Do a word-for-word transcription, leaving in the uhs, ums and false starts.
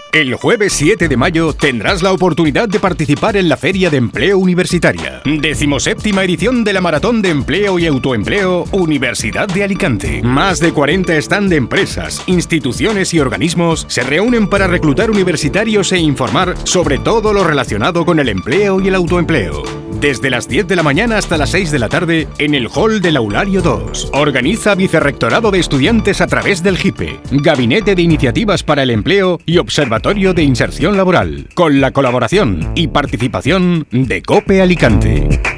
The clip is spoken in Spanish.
El jueves siete de mayo tendrás la oportunidad de participar en la Feria de Empleo Universitaria. Decimoséptima edición de la Maratón de Empleo y Autoempleo Universidad de Alicante. Más de cuarenta stand de empresas, instituciones y organismos se reúnen para reclutar universitarios e informar sobre todo lo relacionado con el empleo y el autoempleo. Desde las diez de la mañana hasta las seis de la tarde en el Hall del Aulario dos. Organiza Vicerrectorado de Estudiantes a través del G I P E, Gabinete de Iniciativas para el Empleo y Observatorio de Inserción Laboral, con la colaboración y participación de COPE Alicante.